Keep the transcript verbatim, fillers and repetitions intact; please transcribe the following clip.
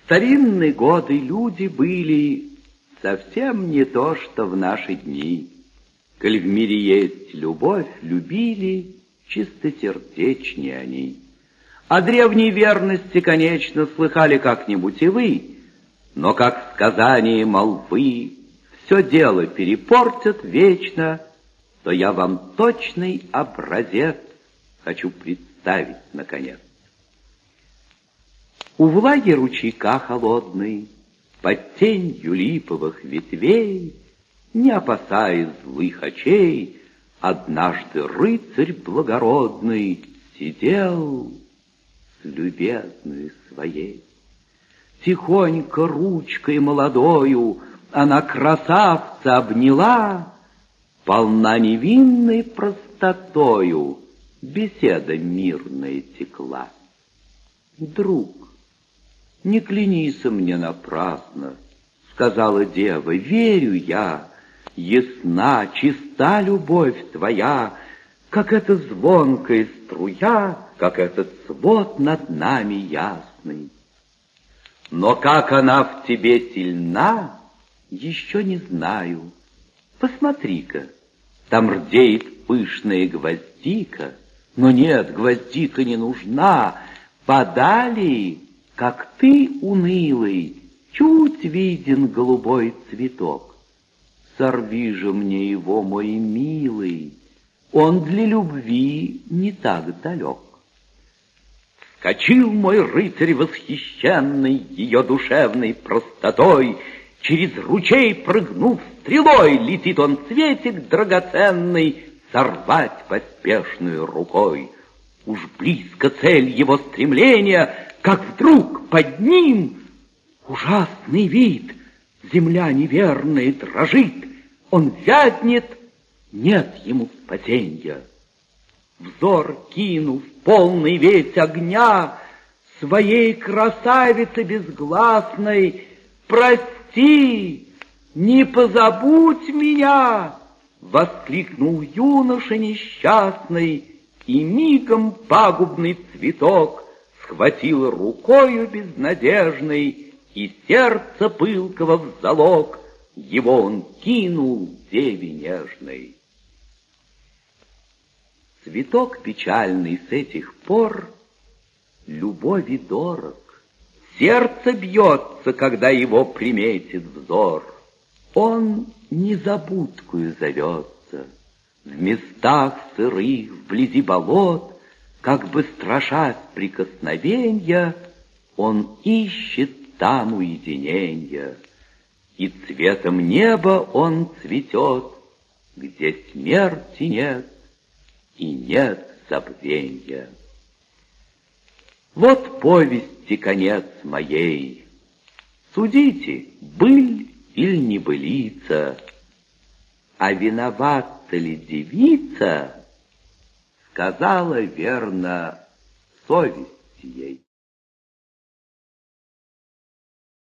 старинные годы люди были совсем не то, что в наши дни. Коль в мире есть любовь, любили чистосердечнее они. О древней верности, конечно, слыхали как-нибудь и вы, но как сказание молвы все дело перепортят вечно, то я вам точный образец хочу представить, наконец. У влаги ручейка холодной, под тенью липовых ветвей, не опасаясь злых очей, однажды рыцарь благородный сидел с любезной своей. Тихонько ручкой молодою она красавца обняла, полна невинной простотою беседа мирная текла. «Друг, не клянися мне напрасно, — сказала дева, — верю я, ясна, чиста любовь твоя, как эта звонкая струя, как этот свод над нами ясный. Но как она в тебе сильна, еще не знаю. Посмотри-ка, там рдеет пышная гвоздика, но нет, гвоздика не нужна. Подали, как ты, унылый, чуть виден голубой цветок. Сорви же мне его, мой милый, он для любви не так далек. Вскочил мой рыцарь восхищенный ее душевной простотой, через ручей прыгнув стрелой, летит он цветик драгоценный сорвать поспешную рукой. Уж близко цель его стремления, как вдруг под ним ужасный вид. Земля неверная дрожит, он вязнет, нет ему спасенья. Взор кинув, полный весь огня, своей красавице безгласной: «Прости, не позабудь меня!» — воскликнул юноша несчастный, и мигом пагубный цветок схватил рукою безнадежной, и сердце пылкого в залог его он кинул деве нежной. Цветок печальный с этих пор любови дорог, сердце бьется, когда его приметит взор. Он незабудкую зовется, в местах сырых, вблизи болот, как бы страшась прикосновенья, он ищет там уединенья, и цветом неба он цветет, где смерти нет и нет забвенья. Вот повести конец моей. Судите, быль или небылица, а виновата ли девица, сказала верно совесть ей.